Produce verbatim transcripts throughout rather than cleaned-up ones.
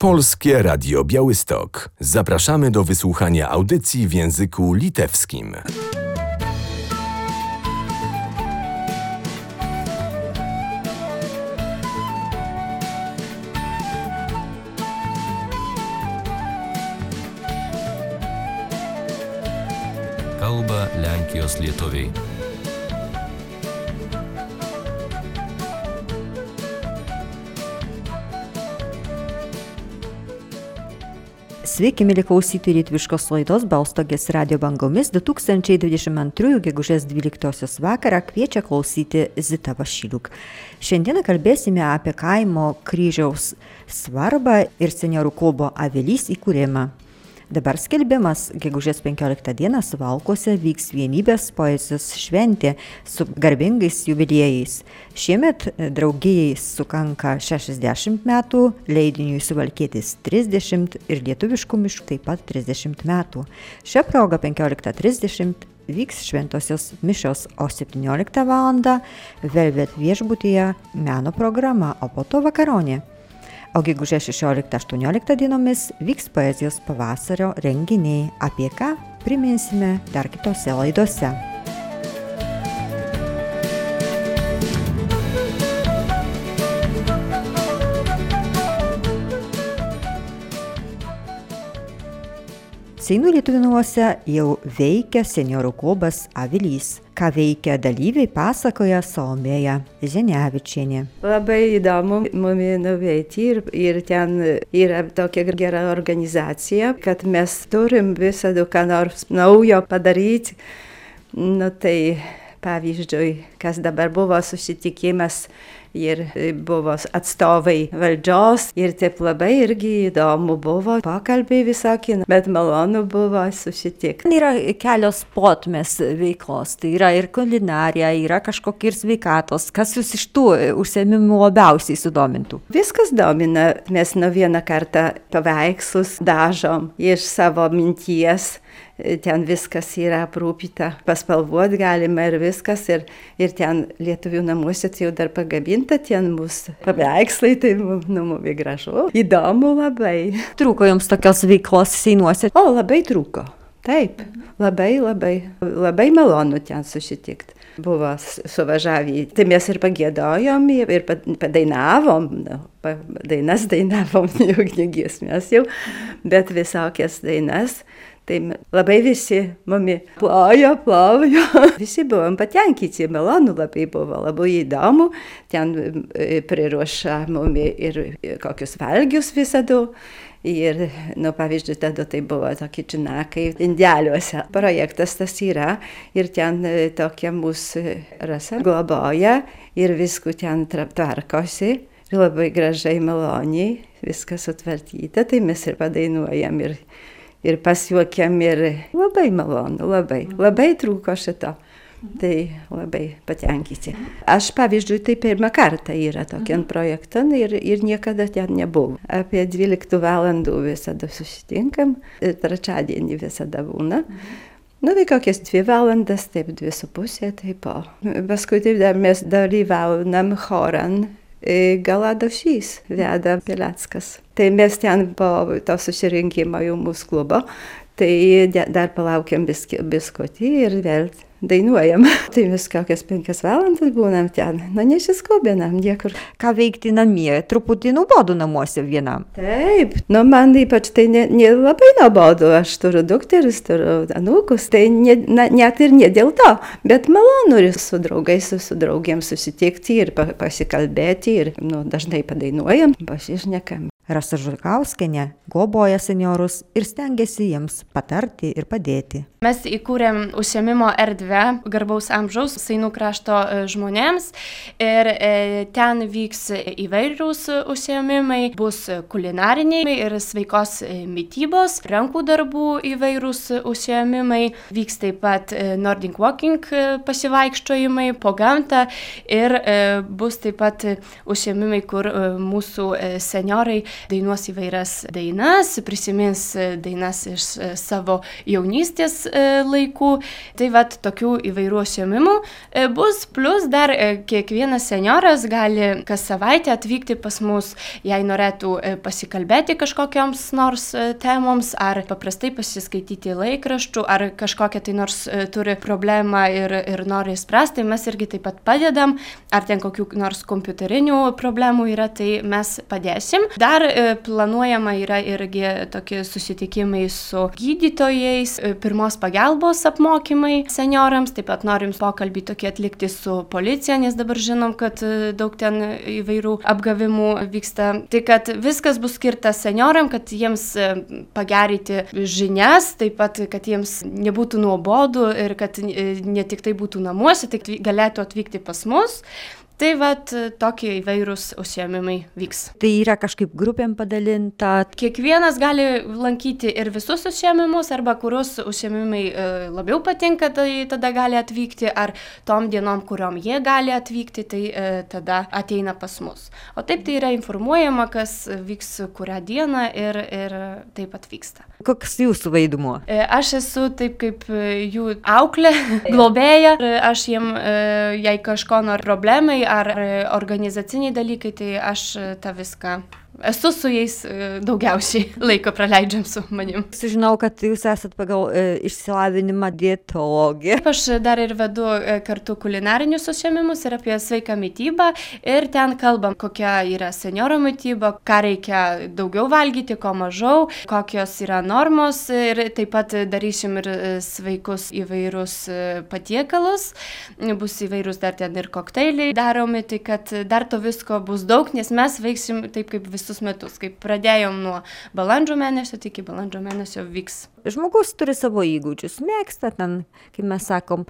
Polskie Radio Białystok. Zapraszamy do wysłuchania audycji w języku litewskim. Kalba Lenkijos lietuviai. Sveiki, mėly klausytojai lietuviškos laidos Balstogės radijo bangomis. du tūkstančiai dvidešimt antrųjų gegužės dvyliktosios vakarą kviečia klausyti Zita Vašiliuk. Šiandieną kalbėsime apie kaimo kryžiaus svarbą ir senjorų klubo Avilys įkūrimą. Dabar skelbimas, gegužės penkioliktą dieną Suvalkuose vyks vienybės poezijos šventė su garbingais jubiliejais. Šiemet draugijai sukanka šešiasdešimt metų, leidiniui Suvalkietis trisdešimt ir lietuviškų miškų taip pat trisdešimt metų. Šią progą penkioliktą trisdešimt vyks šventosios mišios, o septynioliktą valandą Velvet viešbutyje meno programa, o po to vakaronė. O gegužės šešioliktą aštuonioliktą dienomis vyks poezijos pavasario renginiai, apie ką priminsime dar kitose laidose. Seinų lietuvių namuose jau veikia senjorų klubas Avilys. Ką veikia dalyviai, pasakoja Salomėja Zenevičienė. Labai įdomu mumi nuveikti ir, ir ten yra tokia gera organizacija, kad mes turim visada ką nors naujo padaryti. Nu tai pavyzdžiui, kas dabar buvo susitikimas ir buvo atstovai valdžios ir taip labai irgi įdomu buvo, pokalbiai visokie, bet malonu buvo susitikti. Yra kelios plotmės veiklos, tai yra ir kulinarija, yra kažkokie ir sveikatos. Kas jūs iš tų užsiėmimų labiausiai sudomintų? Viskas domina, mes nuo vieną kartą paveikslus dažom iš savo minties. Ten viskas yra aprūpyta, paspalvuot galima ir viskas, ir, ir ten lietuvių namuose tai jau dar pagabinta, ten mūsų paveikslai, tai nu, mums gražu, įdomu labai. Trūko jums tokios veiklos Seinuose? O, labai trūko, taip, labai, labai, labai malonu ten susitikti. Buvo suvažiavę, tai mes ir pagėdojom, ir padainavom, nu, dainas dainavom, jau giesmės jau, bet visokias dainas. Tai labai visi mumi plojo, plojo. Visi buvom patenkinti, malonu labai buvo, labai įdomu. Ten priruoša mumi ir kokius valgius visada. Ir, nu, pavyzdžiui, tada tai buvo tokie činakai indeliuose. Projektas tas yra ir ten tokia mūsų rasa globoja ir viskų ten tvarkosi. Ir labai gražiai, maloniai, viskas sutvarkyta, tai mes ir padainuojam ir Ir pasijuokiam ir labai malonu, labai, labai trūko šito. Tai labai patenkinti. Aš, pavyzdžiui, tai pirmą kartą yra tokiam projektam ir, ir niekada ten nebuvo. Apie dvyliktą valandą visada susitinkam, ir trečiadienį visada būna. Nu, tai kokias dvi valandas, taip dvi su pusė, taip po. Paskui taip dar mes dalyvaunam choran. Galadošys veda Pileckas. Tai mes ten po to susirinkimo jau mūsų klubo, tai dar palaukiam biskutį ir vėl dainuojam. Tai mes kokias penkias valandas būnam ten, nu nesiskubinam niekur. Ką veikti namie? Truputį nuobodu namuose vienam. Taip, nu man ypač tai ne, ne labai nuobodu, aš turiu dukteris, turiu anūkus, tai ne, na, net ir ne dėl to, bet malonu ir su draugais, su, su draugėm susitikti ir pa, pasikalbėti ir nu, dažnai padainuojam, pasišnekam. Rasa Žurkauskienė globoja senjorus ir stengiasi jiems patarti ir padėti. Mes įkūrėm užsiėmimo erdvę garbaus amžiaus Seinų krašto žmonėms ir ten vyks įvairūs užsiėmimai, bus kulinariniai ir sveikos mitybos, rankų darbų įvairūs užsiėmimai, vyks taip pat Nordic Walking pasivaikščiojimai po gamtą ir bus taip pat užsiėmimai, kur mūsų senjorai dainuos įvairias dainas, prisimins dainas iš savo jaunystės laikų. Tai vat tokių įvairių užsiėmimų bus, plus dar kiekvienas senjoras gali kas savaitę atvykti pas mus, jei norėtų pasikalbėti kažkokioms nors temoms, ar paprastai pasiskaityti laikraščių, ar kažkokią tai nors turi problemą ir, ir nori spręsti, mes irgi taip pat padedam, ar ten kokių nors kompiuterinių problemų yra, tai mes padėsim. Dar planuojama yra irgi tokie susitikimai su gydytojais, pirmos pagalbos apmokymai senjorams, taip pat norim pokalbį tokį atlikti su policija, nes dabar žinom, kad daug ten įvairių apgavimų vyksta. Tai kad viskas bus skirta senjoram, kad jiems pagerinti žinias, taip pat, kad jiems nebūtų nuobodu ir kad ne tik tai būtų namuose, tik galėtų atvykti pas mus. Tai vat tokie įvairūs užsiėmimai vyks. Tai yra kažkaip grupėm padalinta? Kiekvienas gali lankyti ir visus užsiėmimus, arba kurios užsiėmimai labiau patinka, tai tada gali atvykti, ar tom dienom, kuriom jie gali atvykti, tai tada ateina pas mus. O taip tai yra informuojama, kas vyks kurią dieną ir, ir taip atvyksta. Koks jūsų vaidmuo? Aš esu taip kaip jų auklė, globėja. Aš jiem, jei kažko nori problemai, ar organizaciniai dalykai, tai aš tą viską esu su jais daugiausiai laiko praleidžiam su manim. Sužinau, kad jūs esat pagal e, išsilavinimą dietologė. Aš dar ir vedu kartu kulinarinius užsiėmimus ir apie sveiką mitybą, ir ten kalbam, kokia yra senjoro mityba, ką reikia daugiau valgyti, ko mažiau, kokios yra normos, ir taip pat darysim ir sveikus įvairius patiekalus, bus įvairūs dar ten ir kokteiliai daromi, tai kad dar to visko bus daug, nes mes veiksim taip kaip visus metus, kaip pradėjom nuo balandžio mėnesio, tai iki balandžio mėnesio vyks. Žmogus turi savo įgūdžius, mėgsta ten, kaip mes sakom,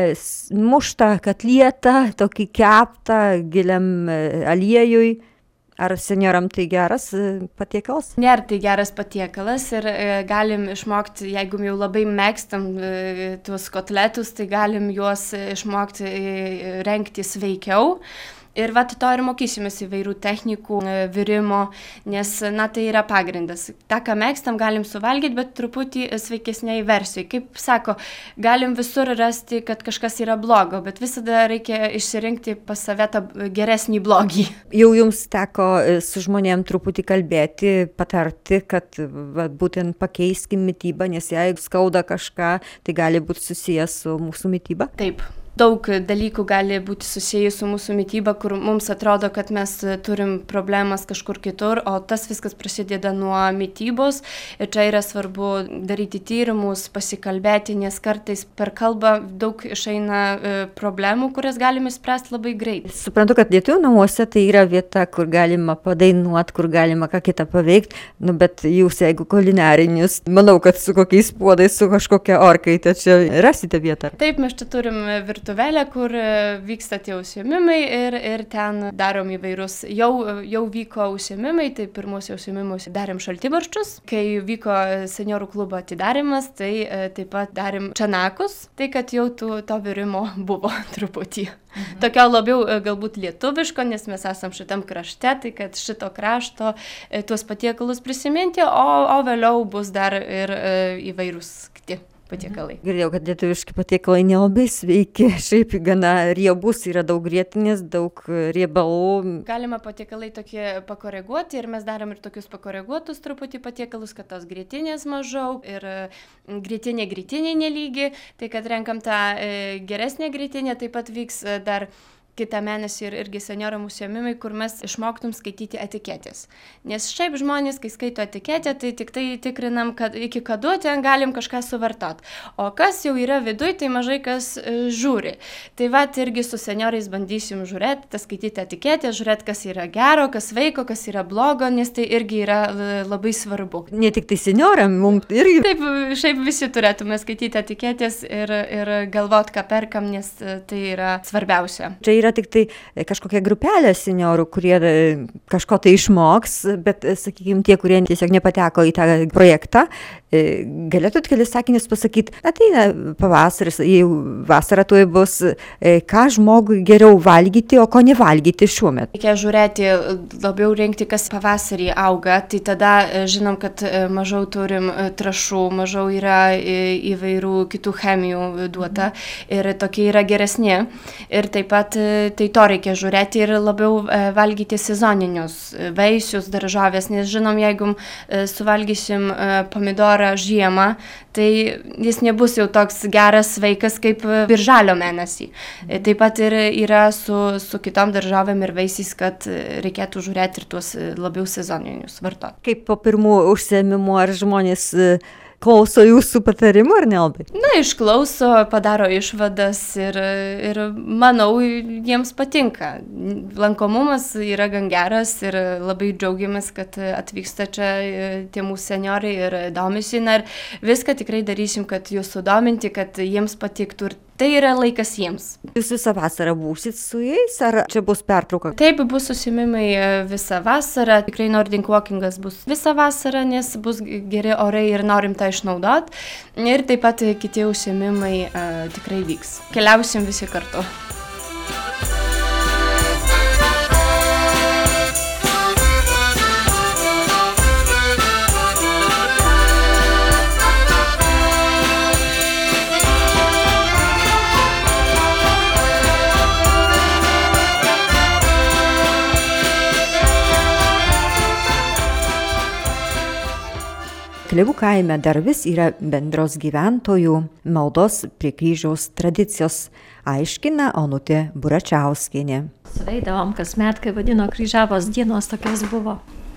muštą katlietą, tokį keptą giliam aliejui. Ar senjoram tai geras patiekalas? Nėra tai geras patiekalas ir e, galim išmokti, jeigu jau labai mėgstam e, tuos kotletus, tai galim juos išmokti e, rengti sveikiau. Ir vat to ir mokysimės įvairių technikų, virimo, nes, na, tai yra pagrindas. Ta, ką mėgstam, galim suvalgyti, bet truputį sveikesniai versijai. Kaip sako, galim visur rasti, kad kažkas yra blogo, bet visada reikia išsirinkti pas save tą geresnį blogį. Jau jums teko su žmonėm truputį kalbėti, patarti, kad va, būtent pakeiskim mitybą, nes jeigu skauda kažką, tai gali būti susijęs su mūsų mityba? Taip. Daug dalykų gali būti susijęs su mūsų mityba, kur mums atrodo, kad mes turim problemas kažkur kitur, o tas viskas prasideda nuo mitybos. Ir čia yra svarbu daryti tyrimus, pasikalbėti, nes kartais per kalbą daug išeina e, problemų, kurias galime spręsti labai greitai. Suprantu, kad lietuvių namuose tai yra vieta, kur galima padainuoti, kur galima ką kitą paveikti, nu, bet jūs, jeigu kulinarinius, manau, kad su kokiais puodais, su kažkokia orkaitė, čia rasite vietą. Taip, mes čia turim virtuvę. Virtuvėlė, kur vyksta tie užsiėmimai ir, ir ten darom įvairius. Jau, jau vyko užsiėmimai, tai pirmuose užsiėmimus darėm šaltibarščius. Kai vyko senjorų klubo atidarimas, tai taip pat darėm čanakus, tai kad jau tų, to virimo buvo truputį. Mhm. Tokio labiau galbūt lietuviško, nes mes esam šitam krašte, tai kad šito krašto tuos patiekalus prisiminti, o, o vėliau bus dar ir įvairūs kiti patiekalai. Girdėjau, kad lietuviški patiekalai nelabai sveiki, šiaip gana riebus, yra daug grietinės, daug riebalų. Galima patiekalai tokie pakoreguoti ir mes darom ir tokius pakoreguotus truputį patiekalus, kad tos grietinės mažiau ir grietinė grietinė nelygi, tai kad renkam tą geresnę grietinę, taip pat vyks dar kitą mėnesį ir irgi senjoram užsiėmimai, kur mes išmoktum skaityti etiketės. Nes šiaip žmonės, kai skaito etiketę, tai tik tai tikrinam, kad iki kada ten galim kažką suvartot. O kas jau yra viduj, tai mažai kas e, žiūri. Tai vat irgi su senjorais bandysim žiūrėti, skaityti etiketę, žiūrėti, kas yra gero, kas sveiko, kas yra blogo, nes tai irgi yra labai svarbu. Ne tik tai senjoram, mums irgi. Taip, šiaip visi turėtume skaityti etiketės ir, ir galvot, ką perkam, nes tai yra svarbiausia. Čia yra yra tik tai kažkokia grupelė seniorų, kurie kažko tai išmoks, bet, sakykime, tie, kurie tiesiog nepateko į tą projektą, galėtų kelis sakinius pasakyti, ateina pavasaris, jau vasara tuoj bus, ką žmogui geriau valgyti, o ko nevalgyti šiuo metu. Reikia žiūrėti, labiau rinkti, kas pavasarį auga, tai tada žinom, kad mažiau turim trąšų, mažiau yra įvairių kitų chemijų duota ir tokie yra geresni. Ir taip pat tai to reikia žiūrėti ir labiau valgyti sezoninius vaisius, daržovės, nes žinom, jeigu suvalgysim pomidorą žiemą, tai jis nebus jau toks geras sveikas kaip birželio mėnesį. Taip pat ir yra su, su kitom daržovėm ir vaisiais, kad reikėtų žiūrėti ir tuos labiau sezoninius vartoti. Kaip po pirmų užsiėmimų, ar žmonės klauso jūsų patarimų ar nelabai? Na, išklauso, padaro išvadas ir, ir manau, jiems patinka. Lankomumas yra gan geras ir labai džiaugiamės, kad atvyksta čia tie mūsų seniorai ir domisi. Na, ir viską tikrai darysim, kad jūs sudominti, kad jiems patiktų ir tai yra laikas jiems. Jūs visą vasarą būsit su jais, ar čia bus pertrauka? Taip, bus užsiėmimai visą vasarą. Tikrai Nordic Walkingas bus visą vasarą, nes bus geri orai ir norim tą išnaudoti. Ir taip pat kiti užsiėmimai uh, tikrai vyks. Keliausim visi kartu. Klevų kaime dar vis yra bendros gyventojų maldos prie kryžiaus tradicijos, aiškina Onutė Buračiauskienė. Sveidavom kasmet, kai vadino kryžiavos dienos, tokios buvo.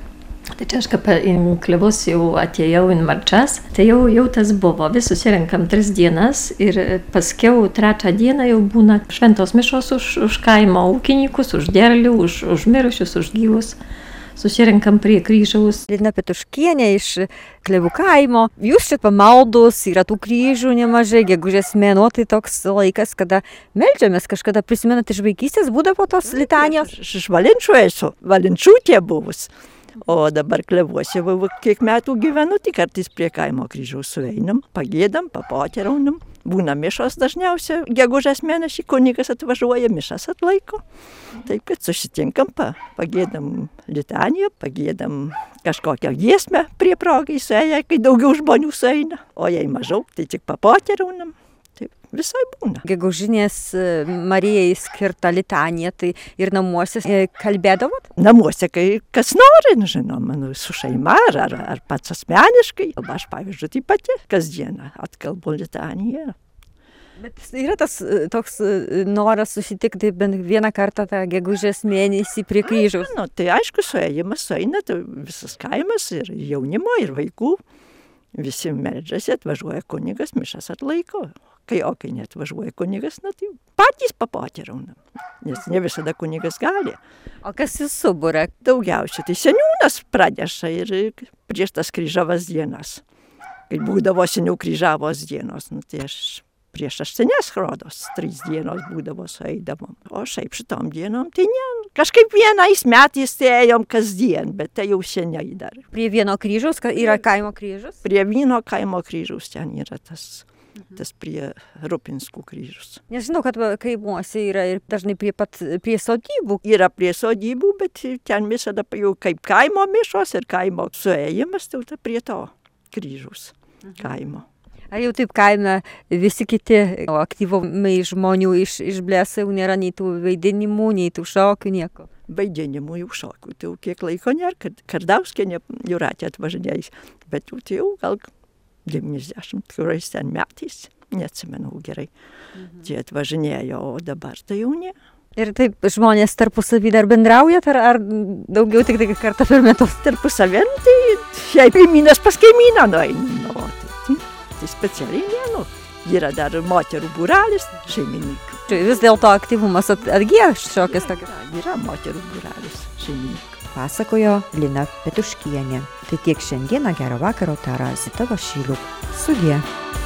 Tai čia aš kaip į klevus jau atėjau į marčas, tai jau, jau tas buvo. Vis susirenkam tris dienas ir paskiau trečią dieną jau būna šventos mišos už, už kaimo ūkininkus, už derlių, už, už mirusius, už gyvus. Susirenkam prie kryžiaus. Lina Petuškienė iš Klevų kaimo. Jūs čia pamaldus, yra tų kryžių nemažai, gegužės mėnuo, tai toks laikas, kada meldžiamės, kažkada prisimenat iš vaikystės, būdavo tos litanijos. Aš iš Valinčių esu, Valinčiūtė buvus. O dabar Klevuose, kiek metų gyvenu, tik kartais prie kaimo kryžiaus sueinam, pagėdam, papoteraunam. Būna mišos dažniausiai, gegužės mėnesį kunigas atvažiuoja, mišas atlaiko. Taip, kad susitinkam, pa, pagėdam litaniją, pagėdam kažkokią giesmę prie progai suėję, kai daugiau žmonių sueina. O jei mažiau, tai tik papoteraunam. Taip, visai būna. Gegužinės Marijai skirta litanija, tai ir namuose kalbėdavot? Namuose, kai kas nori, žinoma, nu, su šeima ar, ar, ar pats asmeniškai. Aš, pavyzdžiui, taip pati kasdieną atkalbu litaniją. Bet yra tas toks noras susitikti bent vieną kartą tą gegužės mėnesį prie kryžiaus? Nu, tai aišku, suėjimas sueina, tai visas kaimas ir jaunimo, ir vaikų. Visi meldžiasi, atvažiuoja kunigas, mišas atlaiko. Kai, o kai neatvažiuoja kunigas, na, tai patys papoteraunam, nes ne visada kunigas gali. O kas jūs subūrė? Daugiausiai, tai seniūnas praneša ir prieš tas kryžavas dienas. Kai būdavo seniau kryžavos dienos, nu, tai aš prieš aštuonias rodos, trys dienos būdavo sueidavom. O šiaip šitom dienom, tai ne, kažkaip vienais metais tai ėjom kasdien, bet tai jau seniai dar. Prie vieno kryžiaus yra kaimo kryžius? Prie vieno kaimo kryžiaus ten yra tas. Tas prie Rupinskų kryžius. Nežinau, kad kaimuose yra ir dažnai prie, pat, prie sodybų. Yra prie sodybų, bet ten visada jau kaip kaimo mišos ir kaimo suėjimas, tai ta prie to kryžiaus kaimo. Ar jau taip kaime visi kiti aktyvumai žmonių iš, išblėsa, jau nėra nei tų vaidinimų, nei tų šokių, nieko? Vaidinimų jau šokių, tai jau kiek laiko nėra, kad Kardauskienė Jūratė atvažinėjais, bet jau tai jau gal devyniasdešimt kurais ten metais, neatsimenu gerai, mhm. Tie atvažinėjo, o dabar tai jau ne. Ir taip žmonės tarpusavį dar bendraujat, ar, ar daugiau tik tai kartą per metus? Tarpusavį, tai jei kaimynas pas kaimyną nueina, nu, tai, tai specialiai ne, nu, yra dar moterų būrelis, šeimininkų. Vis dėlto aktyvumas atgyja šiokias tokias? Yra moterų būrelis, šeimininkų. Pasakojo Lina Petuškienė. Tai tiek šiandieną, gero vakaro, tara Zita Vašyliuk. Sudie.